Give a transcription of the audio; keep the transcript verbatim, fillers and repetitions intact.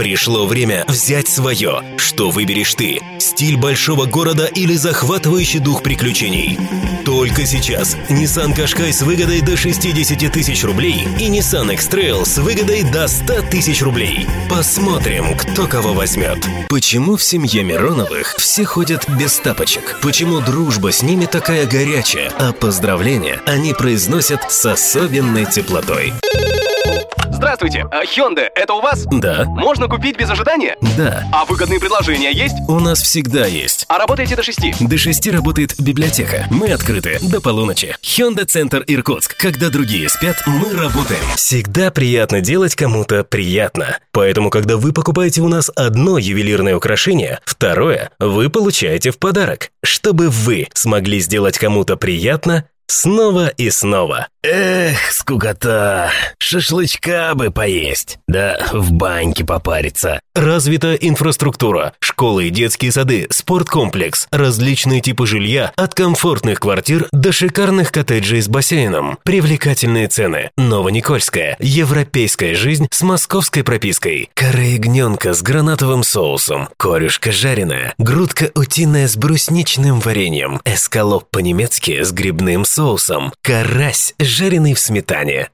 Пришло время взять свое. Что выберешь ты? Стиль большого города или захватывающий дух приключений? Только сейчас Nissan Qashqai с выгодой до шестьдесят тысяч рублей и Nissan X-Trail с выгодой до сто тысяч рублей. Посмотрим, кто кого возьмет. Почему в семье Мироновых все ходят без тапочек? Почему дружба с ними такая горячая, а поздравления они произносят с особенной теплотой? Здравствуйте, а Hyundai, это у вас? Да. Можно купить без ожидания? Да. А выгодные предложения есть? У нас всегда есть. А работаете до шести? До шести работает библиотека. Мы открыты до полуночи. Hyundai Центр Иркутск. Когда другие спят, мы работаем. Всегда приятно делать кому-то приятно. Поэтому, когда вы покупаете у нас одно ювелирное украшение, второе вы получаете в подарок. Чтобы вы смогли сделать кому-то приятно снова и снова. Эх, скукота. Шашлычка бы поесть. Да в баньке попариться. Развита инфраструктура, школы, детские сады, спорткомплекс, различные типы жилья, от комфортных квартир до шикарных коттеджей с бассейном. Привлекательные цены. Новоникольская. Европейская жизнь с московской пропиской. Каре ягненка с гранатовым соусом. Корюшка жареная. Грудка утиная с брусничным вареньем. Эскалоп по-немецки с грибным соусом. Карась жареный в сметане.